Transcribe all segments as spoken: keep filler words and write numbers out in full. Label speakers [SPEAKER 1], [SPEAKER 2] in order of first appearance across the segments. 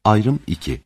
[SPEAKER 1] Ayrım iki.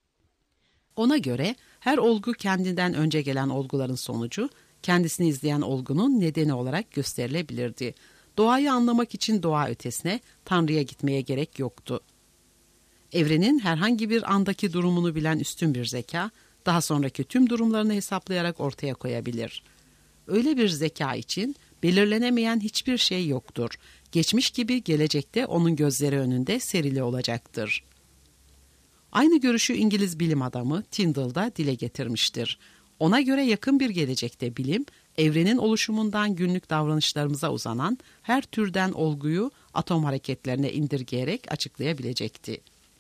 [SPEAKER 2] Ona göre her olgu kendinden önce gelen olguların sonucu, kendisini izleyen olgunun nedeni olarak gösterilebilirdi. Doğayı anlamak için doğa ötesine, Tanrı'ya gitmeye gerek yoktu. Evrenin herhangi bir andaki durumunu bilen üstün bir zeka, daha sonraki tüm durumlarını hesaplayarak ortaya koyabilir. Öyle bir zeka için belirlenemeyen hiçbir şey yoktur. Geçmiş gibi gelecekte onun gözleri önünde serili olacaktır. Aynı görüşü İngiliz bilim adamı Tyndall da dile getirmiştir. Ona göre yakın bir gelecekte bilim, evrenin oluşumundan günlük davranışlarımıza uzanan her türden olguyu atom hareketlerine indirgeyerek açıklayabilecekti.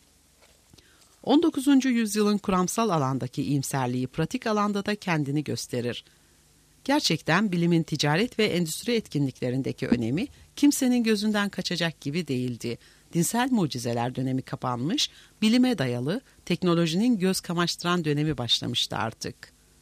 [SPEAKER 2] on dokuzuncu yüzyılın kuramsal alandaki iyimserliği pratik alanda da kendini gösterir. Gerçekten bilimin ticaret ve endüstri etkinliklerindeki önemi kimsenin gözünden kaçacak gibi değildi. Dinsel mucizeler dönemi kapanmış, bilime dayalı teknolojinin göz kamaştıran dönemi başlamıştı artık.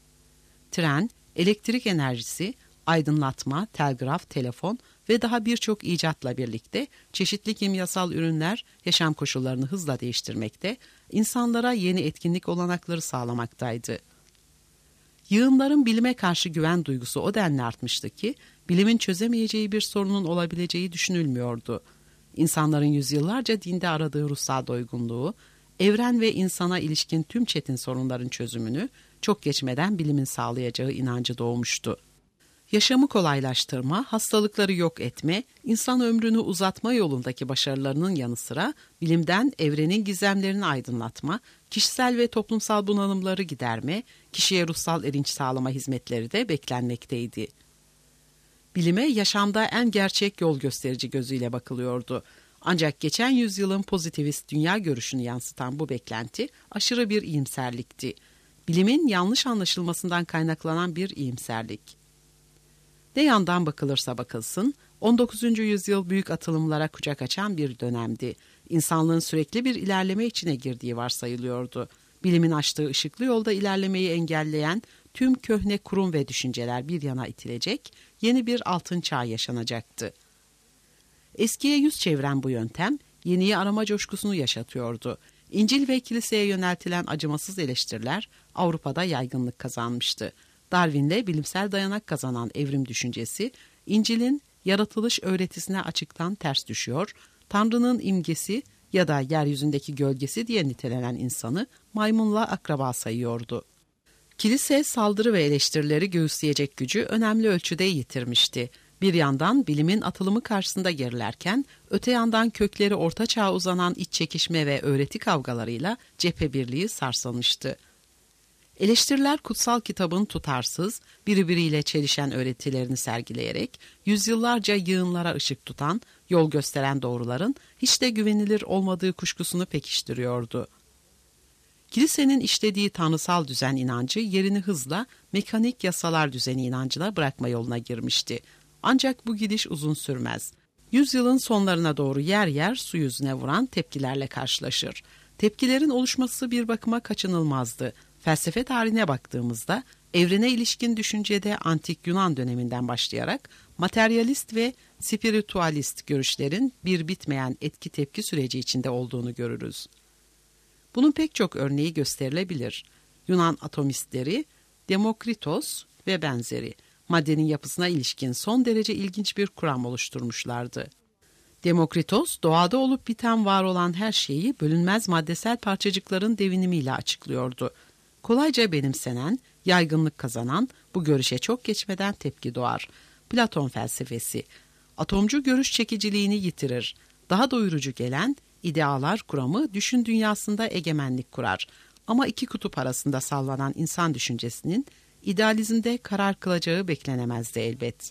[SPEAKER 2] Tren, elektrik enerjisi, aydınlatma, telgraf, telefon ve daha birçok icatla birlikte çeşitli kimyasal ürünler yaşam koşullarını hızla değiştirmekte, insanlara yeni etkinlik olanakları sağlamaktaydı. Yığınların bilime karşı güven duygusu o denli artmıştı ki, bilimin çözemeyeceği bir sorunun olabileceği düşünülmüyordu. İnsanların yüzyıllarca dinde aradığı ruhsal doygunluğu, evren ve insana ilişkin tüm çetin sorunların çözümünü çok geçmeden bilimin sağlayacağı inancı doğmuştu. Yaşamı kolaylaştırma, hastalıkları yok etme, insan ömrünü uzatma yolundaki başarılarının yanı sıra bilimden evrenin gizemlerini aydınlatma, kişisel ve toplumsal bunalımları giderme, kişiye ruhsal erinç sağlama hizmetleri de beklenmekteydi. Bilime yaşamda en gerçek yol gösterici gözüyle bakılıyordu. Ancak geçen yüzyılın pozitivist dünya görüşünü yansıtan bu beklenti aşırı bir iyimserlikti. Bilimin yanlış anlaşılmasından kaynaklanan bir iyimserlik. Ne yandan bakılırsa bakılsın, on dokuzuncu yüzyıl büyük atılımlara kucak açan bir dönemdi. İnsanlığın sürekli bir ilerleme içine girdiği varsayılıyordu. Bilimin açtığı ışıklı yolda ilerlemeyi engelleyen tüm köhne kurum ve düşünceler bir yana itilecek, yeni bir altın çağ yaşanacaktı. Eskiye yüz çeviren bu yöntem, yeniyi arama coşkusunu yaşatıyordu. İncil ve kiliseye yöneltilen acımasız eleştiriler Avrupa'da yaygınlık kazanmıştı. Darwin'le bilimsel dayanak kazanan evrim düşüncesi, İncil'in yaratılış öğretisine açıktan ters düşüyor, Tanrı'nın imgesi ya da yeryüzündeki gölgesi diye nitelenen insanı maymunla akraba sayıyordu. Kilise saldırı ve eleştirileri göğüsleyecek gücü önemli ölçüde yitirmişti. Bir yandan bilimin atılımı karşısında gerilerken, öte yandan kökleri Orta Çağ'a uzanan iç çekişme ve öğreti kavgalarıyla cephe birliği sarsılmıştı. Eleştiriler kutsal kitabın tutarsız, birbiriyle çelişen öğretilerini sergileyerek, yüzyıllarca yığınlara ışık tutan, yol gösteren doğruların hiç de güvenilir olmadığı kuşkusunu pekiştiriyordu. Kilisenin işlediği tanrısal düzen inancı yerini hızla mekanik yasalar düzeni inancına bırakma yoluna girmişti. Ancak bu gidiş uzun sürmez. Yüzyılın sonlarına doğru yer yer su yüzüne vuran tepkilerle karşılaşır. Tepkilerin oluşması bir bakıma kaçınılmazdı. Felsefe tarihine baktığımızda evrene ilişkin düşüncede antik Yunan döneminden başlayarak materyalist ve spiritüalist görüşlerin bir bitmeyen etki tepki süreci içinde olduğunu görürüz. Bunun pek çok örneği gösterilebilir. Yunan atomistleri, Demokritos ve benzeri maddenin yapısına ilişkin son derece ilginç bir kuram oluşturmuşlardı. Demokritos, doğada olup biten var olan her şeyi bölünmez maddesel parçacıkların devinimiyle açıklıyordu. Kolayca benimsenen, yaygınlık kazanan bu görüşe çok geçmeden tepki doğar. Platon felsefesi, atomcu görüş çekiciliğini yitirir. Daha doyurucu gelen, idealar kuramı düşün dünyasında egemenlik kurar. Ama iki kutup arasında sallanan insan düşüncesinin idealizmde karar kılacağı beklenemezdi elbet.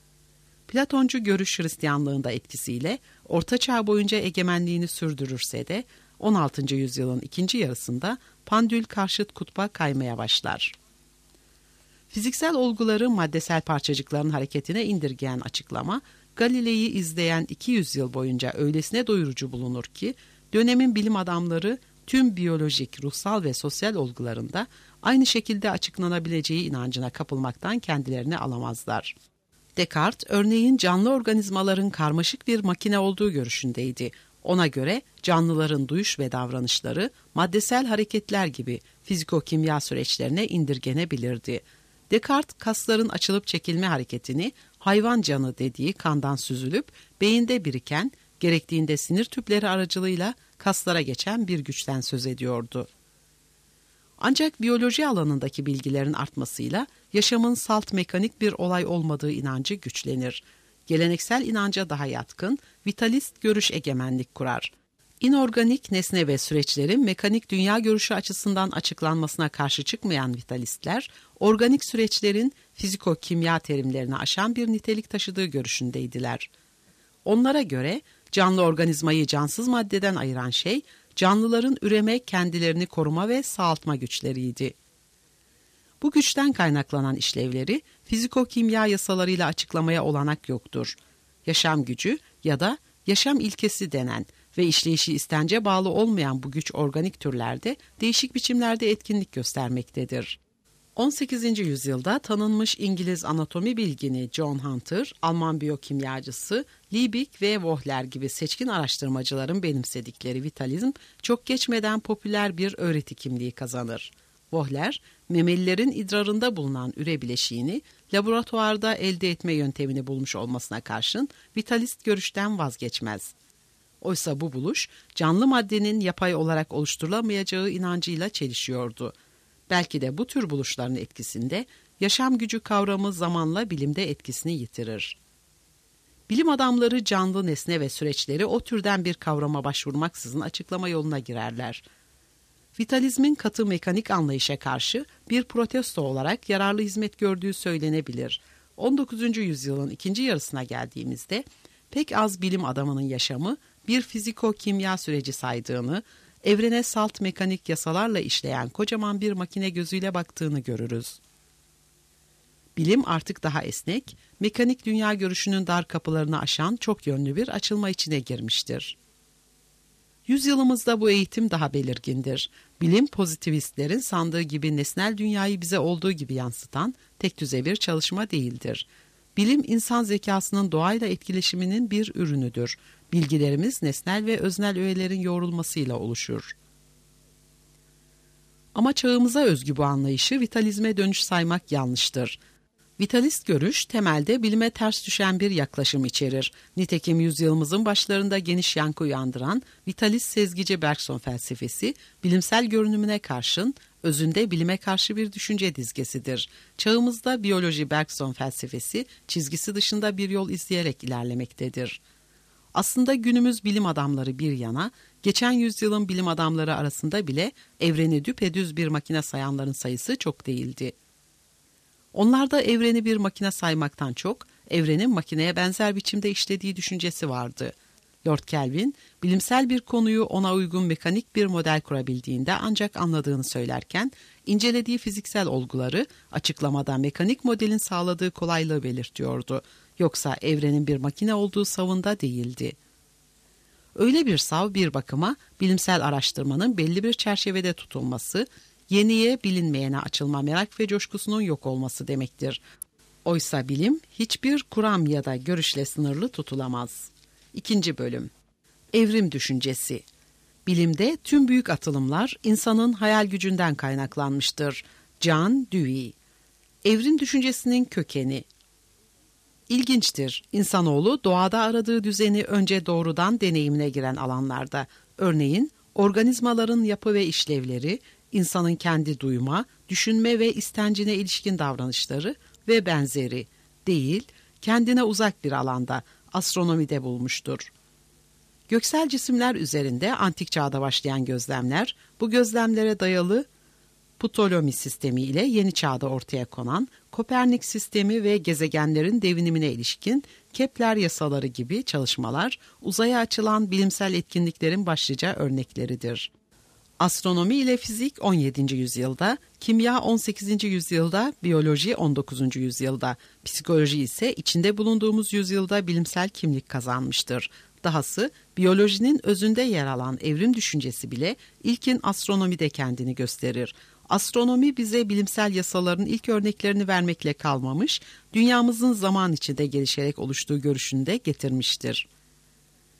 [SPEAKER 2] Platoncu görüş Hristiyanlığında etkisiyle Orta Çağ boyunca egemenliğini sürdürürse de on altıncı yüzyılın ikinci yarısında pandül karşıt kutba kaymaya başlar. Fiziksel olguları maddesel parçacıkların hareketine indirgeyen açıklama, Galilei'yi izleyen iki yüz yıl boyunca öylesine doyurucu bulunur ki, dönemin bilim adamları tüm biyolojik, ruhsal ve sosyal olgularında aynı şekilde açıklanabileceği inancına kapılmaktan kendilerini alamazlar. Descartes, örneğin canlı organizmaların karmaşık bir makine olduğu görüşündeydi. Ona göre canlıların duyuş ve davranışları maddesel hareketler gibi fiziko-kimya süreçlerine indirgenebilirdi. Descartes, kasların açılıp çekilme hareketini hayvan canı dediği kandan süzülüp beyinde biriken, gerektiğinde sinir tüpleri aracılığıyla kaslara geçen bir güçten söz ediyordu. Ancak biyoloji alanındaki bilgilerin artmasıyla yaşamın salt mekanik bir olay olmadığı inancı güçlenir. Geleneksel inanca daha yatkın, vitalist görüş egemenlik kurar. İnorganik nesne ve süreçlerin mekanik dünya görüşü açısından açıklanmasına karşı çıkmayan vitalistler, organik süreçlerin fiziko-kimya terimlerini aşan bir nitelik taşıdığı görüşündeydiler. Onlara göre canlı organizmayı cansız maddeden ayıran şey, canlıların üreme, kendilerini koruma ve sağaltma güçleriydi. Bu güçten kaynaklanan işlevleri fiziko-kimya yasalarıyla açıklamaya olanak yoktur. Yaşam gücü ya da yaşam ilkesi denen ve işleyişi istence bağlı olmayan bu güç organik türlerde değişik biçimlerde etkinlik göstermektedir. on sekizinci yüzyılda tanınmış İngiliz anatomi bilgini John Hunter, Alman biyokimyacısı Liebig ve Wohler gibi seçkin araştırmacıların benimsedikleri vitalizm çok geçmeden popüler bir öğreti kimliği kazanır. Wohler, memelilerin idrarında bulunan üre bileşiğini laboratuvarda elde etme yöntemini bulmuş olmasına karşın vitalist görüşten vazgeçmez. Oysa bu buluş, canlı maddenin yapay olarak oluşturulamayacağı inancıyla çelişiyordu. Belki de bu tür buluşların etkisinde yaşam gücü kavramı zamanla bilimde etkisini yitirir. Bilim adamları canlı nesne ve süreçleri o türden bir kavrama başvurmaksızın açıklama yoluna girerler. Vitalizmin katı mekanik anlayışa karşı bir protesto olarak yararlı hizmet gördüğü söylenebilir. on dokuzuncu yüzyılın ikinci yarısına geldiğimizde pek az bilim adamının yaşamı bir fiziko-kimya süreci saydığını, evrene salt mekanik yasalarla işleyen kocaman bir makine gözüyle baktığını görürüz. Bilim artık daha esnek, mekanik dünya görüşünün dar kapılarını aşan çok yönlü bir açılma içine girmiştir. Yüzyılımızda bu eğitim daha belirgindir. Bilim, pozitivistlerin sandığı gibi nesnel dünyayı bize olduğu gibi yansıtan tek düze bir çalışma değildir. Bilim, insan zekasının doğayla etkileşiminin bir ürünüdür. Bilgilerimiz nesnel ve öznel öğelerin yoğrulmasıyla oluşur. Ama çağımıza özgü bu anlayışı vitalizme dönüş saymak yanlıştır. Vitalist görüş temelde bilime ters düşen bir yaklaşım içerir. Nitekim yüzyılımızın başlarında geniş yankı uyandıran vitalist sezgici Bergson felsefesi, bilimsel görünümüne karşın özünde bilime karşı bir düşünce dizgesidir. Çağımızda biyoloji Bergson felsefesi çizgisi dışında bir yol izleyerek ilerlemektedir. Aslında günümüz bilim adamları bir yana, geçen yüzyılın bilim adamları arasında bile evreni düpedüz bir makine sayanların sayısı çok değildi. Onlarda evreni bir makine saymaktan çok, evrenin makineye benzer biçimde işlediği düşüncesi vardı. Lord Kelvin, bilimsel bir konuyu ona uygun mekanik bir model kurabildiğinde ancak anladığını söylerken, incelediği fiziksel olguları açıklamada mekanik modelin sağladığı kolaylığı belirtiyordu. Yoksa evrenin bir makine olduğu savında değildi. Öyle bir sav bir bakıma bilimsel araştırmanın belli bir çerçevede tutulması, yeniye bilinmeyene açılma merak ve coşkusunun yok olması demektir. Oysa bilim hiçbir kuram ya da görüşle sınırlı tutulamaz. İkinci bölüm. Evrim düşüncesi. Bilimde tüm büyük atılımlar insanın hayal gücünden kaynaklanmıştır. John Dewey. Evrim düşüncesinin kökeni. İlginçtir. İnsanoğlu doğada aradığı düzeni önce doğrudan deneyimine giren alanlarda, örneğin organizmaların yapı ve işlevleri, insanın kendi duyma, düşünme ve istencine ilişkin davranışları ve benzeri değil, kendine uzak bir alanda, astronomide bulmuştur. Göksel cisimler üzerinde antik çağda başlayan gözlemler, bu gözlemlere dayalı Ptolemy sistemi ile yeni çağda ortaya konan Kopernik sistemi ve gezegenlerin devinimine ilişkin Kepler yasaları gibi çalışmalar, uzaya açılan bilimsel etkinliklerin başlıca örnekleridir. Astronomi ile fizik on yedinci yüzyılda, kimya on sekizinci yüzyılda, biyoloji on dokuzuncu yüzyılda, psikoloji ise içinde bulunduğumuz yüzyılda bilimsel kimlik kazanmıştır. Dahası biyolojinin özünde yer alan evrim düşüncesi bile ilkin astronomide kendini gösterir. Astronomi bize bilimsel yasaların ilk örneklerini vermekle kalmamış, dünyamızın zaman içinde gelişerek oluştuğu görüşünü de getirmiştir.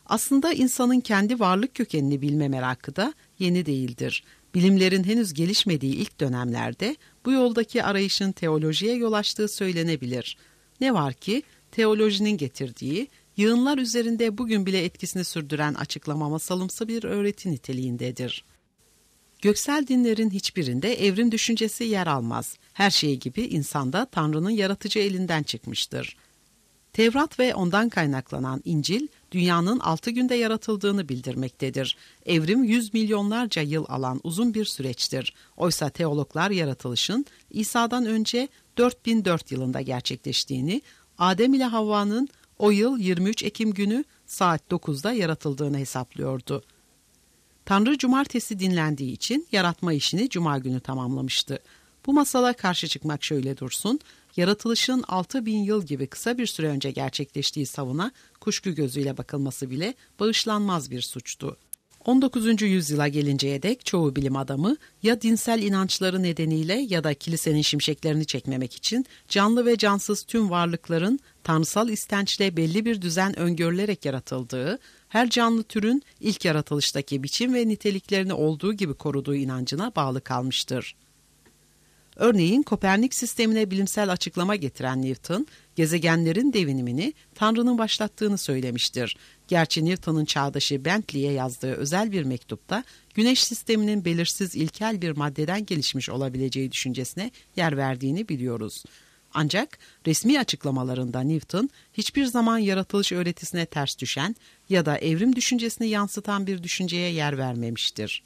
[SPEAKER 2] Aslında insanın kendi varlık kökenini bilme merakı da yeni değildir. Bilimlerin henüz gelişmediği ilk dönemlerde bu yoldaki arayışın teolojiye yol açtığı söylenebilir. Ne var ki teolojinin getirdiği, yığınlar üzerinde bugün bile etkisini sürdüren açıklama masalımsı bir öğreti niteliğindedir. Göksel dinlerin hiçbirinde evrim düşüncesi yer almaz. Her şey gibi insanda Tanrı'nın yaratıcı elinden çıkmıştır. Tevrat ve ondan kaynaklanan İncil, dünyanın altı günde yaratıldığını bildirmektedir. Evrim yüz milyonlarca yıl alan uzun bir süreçtir. Oysa teologlar yaratılışın İsa'dan önce dört bin dört yılında gerçekleştiğini, Adem ile Havva'nın o yıl yirmi üç Ekim günü saat dokuzda yaratıldığını hesaplıyordu. Tanrı cumartesi dinlendiği için yaratma işini cuma günü tamamlamıştı. Bu masala karşı çıkmak şöyle dursun, yaratılışın altı bin yıl gibi kısa bir süre önce gerçekleştiği savuna kuşku gözüyle bakılması bile bağışlanmaz bir suçtu. on dokuzuncu yüzyıla gelinceye dek çoğu bilim adamı ya dinsel inançları nedeniyle ya da kilisenin şimşeklerini çekmemek için canlı ve cansız tüm varlıkların tanrısal istençle belli bir düzen öngörülerek yaratıldığı, her canlı türün ilk yaratılıştaki biçim ve niteliklerini olduğu gibi koruduğu inancına bağlı kalmıştır. Örneğin Kopernik sistemine bilimsel açıklama getiren Newton, gezegenlerin devinimini Tanrı'nın başlattığını söylemiştir. Gerçi Newton'un çağdaşı Bentley'e yazdığı özel bir mektupta, Güneş sisteminin belirsiz ilkel bir maddeden gelişmiş olabileceği düşüncesine yer verdiğini biliyoruz. Ancak resmi açıklamalarında Newton, hiçbir zaman yaratılış öğretisine ters düşen ya da evrim düşüncesini yansıtan bir düşünceye yer vermemiştir.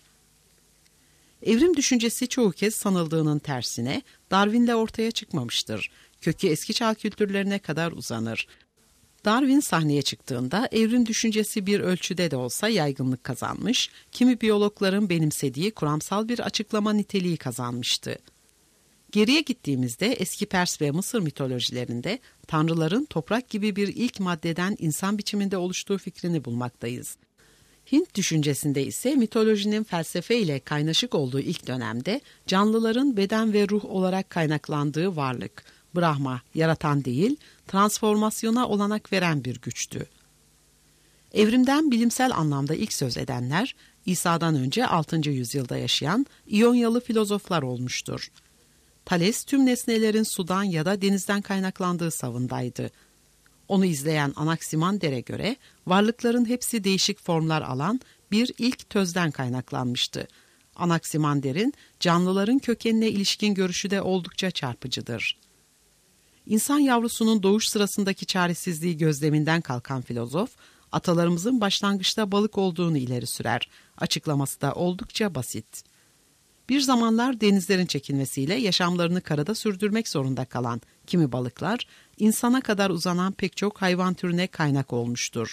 [SPEAKER 2] Evrim düşüncesi çoğu kez sanıldığının tersine Darwin'le ortaya çıkmamıştır. Kökü eski çağ kültürlerine kadar uzanır. Darwin sahneye çıktığında evrim düşüncesi bir ölçüde de olsa yaygınlık kazanmış, kimi biyologların benimsediği kuramsal bir açıklama niteliği kazanmıştı. Geriye gittiğimizde eski Pers ve Mısır mitolojilerinde tanrıların toprak gibi bir ilk maddeden insan biçiminde oluştuğu fikrini bulmaktayız. Hint düşüncesinde ise mitolojinin felsefe ile kaynaşık olduğu ilk dönemde canlıların beden ve ruh olarak kaynaklandığı varlık, Brahma, yaratan değil, transformasyona olanak veren bir güçtü. Evrimden bilimsel anlamda ilk söz edenler, İsa'dan önce altıncı yüzyılda yaşayan İyonyalı filozoflar olmuştur. Thales tüm nesnelerin sudan ya da denizden kaynaklandığı savındaydı. Onu izleyen Anaximander'e göre varlıkların hepsi değişik formlar alan bir ilk tözden kaynaklanmıştı. Anaximander'in canlıların kökenine ilişkin görüşü de oldukça çarpıcıdır. İnsan yavrusunun doğuş sırasındaki çaresizliği gözleminden kalkan filozof, atalarımızın başlangıçta balık olduğunu ileri sürer. Açıklaması da oldukça basit. Bir zamanlar denizlerin çekilmesiyle yaşamlarını karada sürdürmek zorunda kalan kimi balıklar, insana kadar uzanan pek çok hayvan türüne kaynak olmuştur.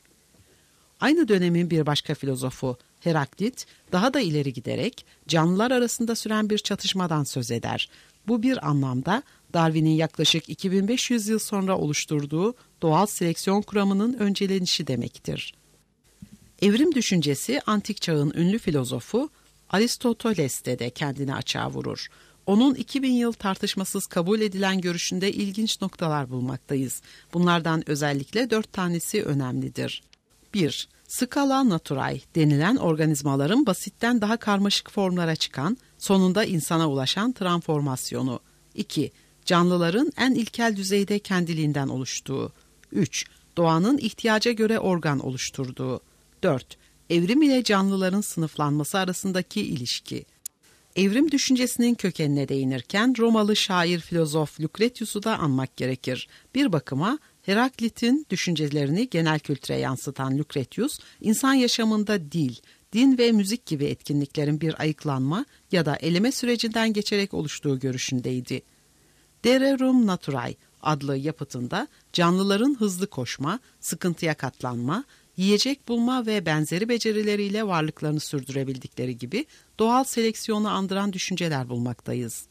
[SPEAKER 2] Aynı dönemin bir başka filozofu Heraklit, daha da ileri giderek canlılar arasında süren bir çatışmadan söz eder. Bu bir anlamda Darwin'in yaklaşık iki bin beş yüz yıl sonra oluşturduğu doğal seleksiyon kuramının öncelenişi demektir. Evrim düşüncesi antik çağın ünlü filozofu Aristoteles'te de kendini açığa vurur. Onun iki bin yıl tartışmasız kabul edilen görüşünde ilginç noktalar bulmaktayız. Bunlardan özellikle dört tanesi önemlidir. bir. Scala naturae denilen organizmaların basitten daha karmaşık formlara çıkan, sonunda insana ulaşan transformasyonu. iki. Canlıların en ilkel düzeyde kendiliğinden oluştuğu. üç. Doğanın ihtiyaca göre organ oluşturduğu. dört. Evrim ile canlıların sınıflanması arasındaki ilişki. Evrim düşüncesinin kökenine değinirken Romalı şair filozof Lucretius'u da anmak gerekir. Bir bakıma Heraklit'in düşüncelerini genel kültüre yansıtan Lucretius, insan yaşamında dil, din ve müzik gibi etkinliklerin bir ayıklanma ya da eleme sürecinden geçerek oluştuğu görüşündeydi. De Rerum Naturae adlı yapıtında canlıların hızlı koşma, sıkıntıya katlanma, yiyecek bulma ve benzeri becerileriyle varlıklarını sürdürebildikleri gibi doğal seleksiyonu andıran düşünceler bulmaktayız.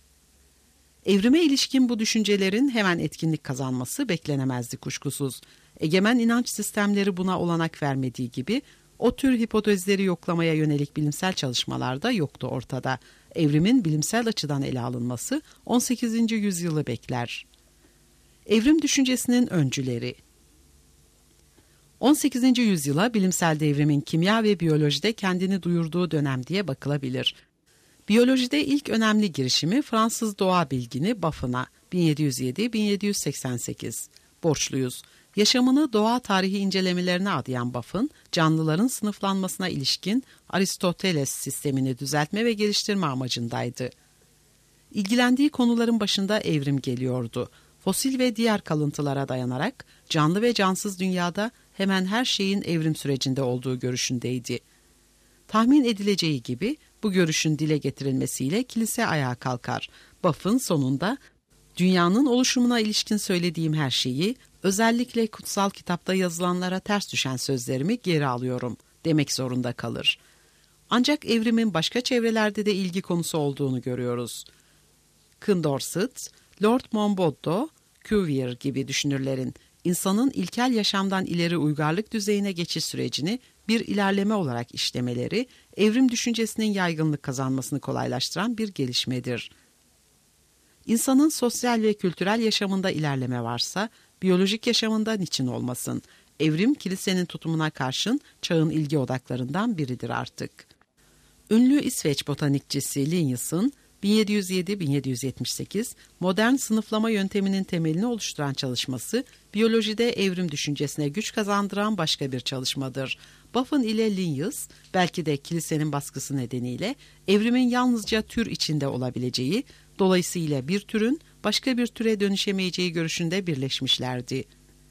[SPEAKER 2] Evrime ilişkin bu düşüncelerin hemen etkinlik kazanması beklenemezdi kuşkusuz. Egemen inanç sistemleri buna olanak vermediği gibi o tür hipotezleri yoklamaya yönelik bilimsel çalışmalarda yoktu ortada. Evrimin bilimsel açıdan ele alınması on sekizinci yüzyılı bekler. Evrim düşüncesinin öncüleri. on sekizinci yüzyıla bilimsel devrimin kimya ve biyolojide kendini duyurduğu dönem diye bakılabilir. Biyolojide ilk önemli girişimi Fransız doğa bilgini Buffon'a bin yedi yüz yedi bin yedi yüz seksen sekiz borçluyuz. Yaşamını doğa tarihi incelemelerine adayan Buffon, canlıların sınıflanmasına ilişkin Aristoteles sistemini düzeltme ve geliştirme amacındaydı. İlgilendiği konuların başında evrim geliyordu. Fosil ve diğer kalıntılara dayanarak canlı ve cansız dünyada hemen her şeyin evrim sürecinde olduğu görüşündeydi. Tahmin edileceği gibi bu görüşün dile getirilmesiyle kilise ayağa kalkar. Buffon sonunda dünyanın oluşumuna ilişkin söylediğim her şeyi, özellikle kutsal kitapta yazılanlara ters düşen sözlerimi geri alıyorum demek zorunda kalır. Ancak evrimin başka çevrelerde de ilgi konusu olduğunu görüyoruz. Condorcet, Lord Monboddo, Cuvier gibi düşünürlerin insanın ilkel yaşamdan ileri uygarlık düzeyine geçiş sürecini bir ilerleme olarak işlemeleri, evrim düşüncesinin yaygınlık kazanmasını kolaylaştıran bir gelişmedir. İnsanın sosyal ve kültürel yaşamında ilerleme varsa, biyolojik yaşamında niçin olmasın? Evrim, kilisenin tutumuna karşın çağın ilgi odaklarından biridir artık. Ünlü İsveç botanikçisi Linnaeus'ın bin yedi yüz yedi bin yedi yüz yetmiş sekiz modern sınıflama yönteminin temelini oluşturan çalışması, biyolojide evrim düşüncesine güç kazandıran başka bir çalışmadır. Buffon ile Linnaeus, belki de kilisenin baskısı nedeniyle evrimin yalnızca tür içinde olabileceği, dolayısıyla bir türün başka bir türe dönüşemeyeceği görüşünde birleşmişlerdi.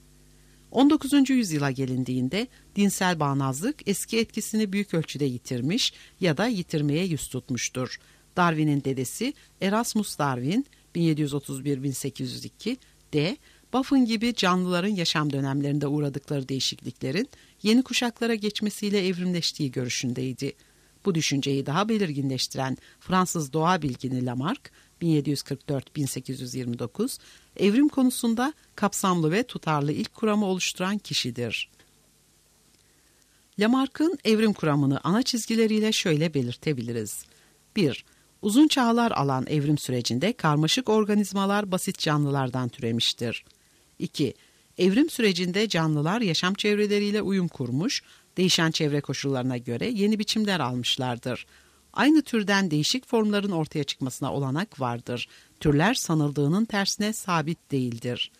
[SPEAKER 2] on dokuzuncu yüzyıla gelindiğinde dinsel bağnazlık eski etkisini büyük ölçüde yitirmiş ya da yitirmeye yüz tutmuştur. Darwin'in dedesi Erasmus Darwin bin yedi yüz otuz bir bin sekiz yüz iki de Buffon gibi canlıların yaşam dönemlerinde uğradıkları değişikliklerin yeni kuşaklara geçmesiyle evrimleştiği görüşündeydi. Bu düşünceyi daha belirginleştiren Fransız doğa bilgini Lamarck bin yedi yüz kırk dört bin sekiz yüz yirmi dokuz evrim konusunda kapsamlı ve tutarlı ilk kuramı oluşturan kişidir. Lamarck'ın evrim kuramını ana çizgileriyle şöyle belirtebiliriz. bir. Uzun çağlar alan evrim sürecinde karmaşık organizmalar basit canlılardan türemiştir. iki. Evrim sürecinde canlılar yaşam çevreleriyle uyum kurmuş, değişen çevre koşullarına göre yeni biçimler almışlardır. Aynı türden değişik formların ortaya çıkmasına olanak vardır. Türler sanıldığının tersine sabit değildir.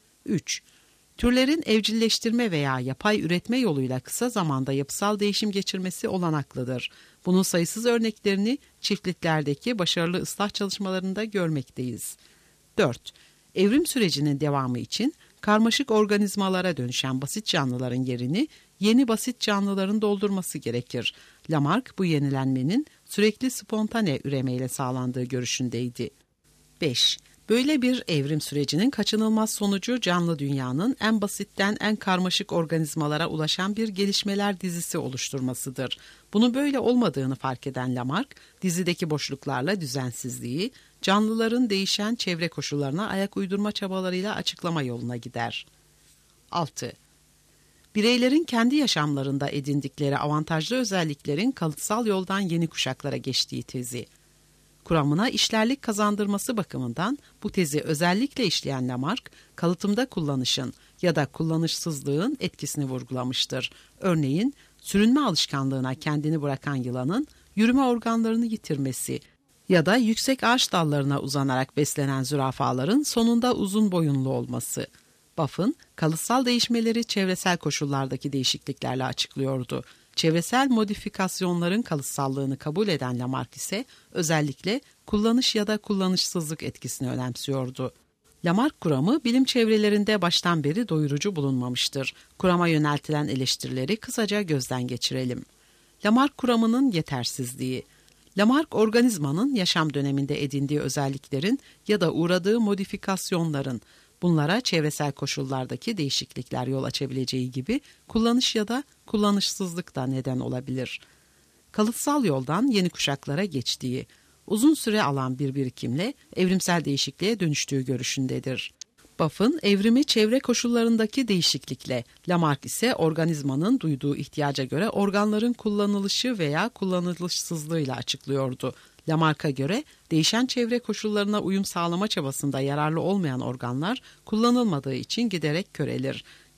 [SPEAKER 2] üç. Türlerin evcilleştirme veya yapay üretme yoluyla kısa zamanda yapısal değişim geçirmesi olanaklıdır. Bunun sayısız örneklerini çiftliklerdeki başarılı ıslah çalışmalarında görmekteyiz. dört. Evrim sürecinin devamı için karmaşık organizmalara dönüşen basit canlıların yerini yeni basit canlıların doldurması gerekir. Lamarck bu yenilenmenin sürekli spontane üremeyle sağlandığı görüşündeydi. beş. Böyle bir evrim sürecinin kaçınılmaz sonucu canlı dünyanın en basitten en karmaşık organizmalara ulaşan bir gelişmeler dizisi oluşturmasıdır. Bunun böyle olmadığını fark eden Lamarck, dizideki boşluklarla düzensizliği, canlıların değişen çevre koşullarına ayak uydurma çabalarıyla açıklama yoluna gider. altı. Bireylerin kendi yaşamlarında edindikleri avantajlı özelliklerin kalıtsal yoldan yeni kuşaklara geçtiği tezi. Kuramına işlerlik kazandırması bakımından bu tezi özellikle işleyen Lamarck, kalıtımda kullanışın ya da kullanışsızlığın etkisini vurgulamıştır. Örneğin, sürünme alışkanlığına kendini bırakan yılanın yürüme organlarını yitirmesi ya da yüksek ağaç dallarına uzanarak beslenen zürafaların sonunda uzun boyunlu olması. Buffon, kalıtsal değişmeleri çevresel koşullardaki değişikliklerle açıklıyordu. Çevresel modifikasyonların kalıtsallığını kabul eden Lamarck ise özellikle kullanış ya da kullanışsızlık etkisini önemsiyordu. Lamarck kuramı bilim çevrelerinde baştan beri doyurucu bulunmamıştır. Kurama yöneltilen eleştirileri kısaca gözden geçirelim. Lamarck kuramının yetersizliği. Lamarck, organizmanın yaşam döneminde edindiği özelliklerin ya da uğradığı modifikasyonların, bunlara çevresel koşullardaki değişiklikler yol açabileceği gibi kullanış ya da kullanışsızlık da neden olabilir. Kalıtsal yoldan yeni kuşaklara geçtiği, uzun süre alan bir birikimle evrimsel değişikliğe dönüştüğü görüşündedir. Buffon, evrimi çevre koşullarındaki değişiklikle, Lamarck ise organizmanın duyduğu ihtiyaca göre organların kullanılışı veya kullanılışsızlığıyla açıklıyordu. Lamarck'a göre değişen çevre koşullarına uyum sağlama çabasında yararlı olmayan organlar kullanılmadığı için giderek körelir.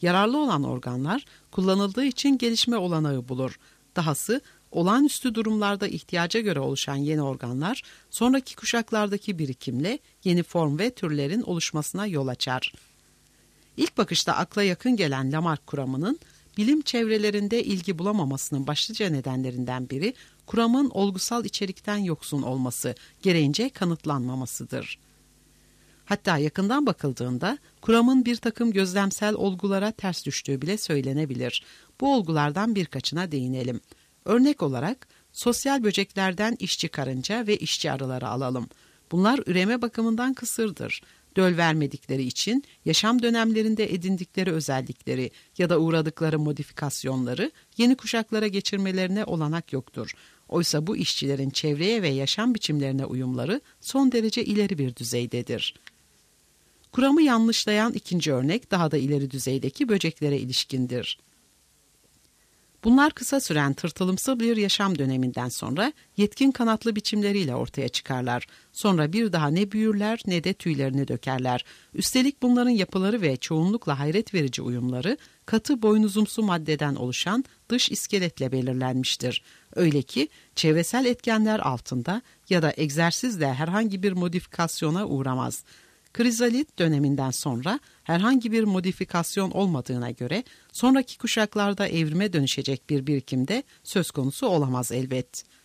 [SPEAKER 2] Yararlı olan organlar kullanıldığı için gelişme olanağı bulur. Dahası olağanüstü durumlarda ihtiyaca göre oluşan yeni organlar sonraki kuşaklardaki birikimle yeni form ve türlerin oluşmasına yol açar. İlk bakışta akla yakın gelen Lamarck kuramının bilim çevrelerinde ilgi bulamamasının başlıca nedenlerinden biri kuramın olgusal içerikten yoksun olması, gereğince kanıtlanmamasıdır. Hatta yakından bakıldığında kuramın bir takım gözlemsel olgulara ters düştüğü bile söylenebilir. Bu olgulardan birkaçına değinelim. Örnek olarak sosyal böceklerden işçi karınca ve işçi arıları alalım. Bunlar üreme bakımından kısırdır. Döl vermedikleri için yaşam dönemlerinde edindikleri özellikleri ya da uğradıkları modifikasyonları yeni kuşaklara geçirmelerine olanak yoktur. Oysa bu işçilerin çevreye ve yaşam biçimlerine uyumları son derece ileri bir düzeydedir. Kuramı yanlışlayan ikinci örnek daha da ileri düzeydeki böceklere ilişkindir. Bunlar kısa süren tırtılımsı bir yaşam döneminden sonra yetkin kanatlı biçimleriyle ortaya çıkarlar. Sonra bir daha ne büyürler ne de tüylerini dökerler. Üstelik bunların yapıları ve çoğunlukla hayret verici uyumları katı boynuzumsu maddeden oluşan dış iskeletle belirlenmiştir. Öyle ki çevresel etkenler altında ya da egzersizle herhangi bir modifikasyona uğramaz. Krizalit döneminden sonra herhangi bir modifikasyon olmadığına göre sonraki kuşaklarda evrime dönüşecek bir birikimde söz konusu olamaz elbet.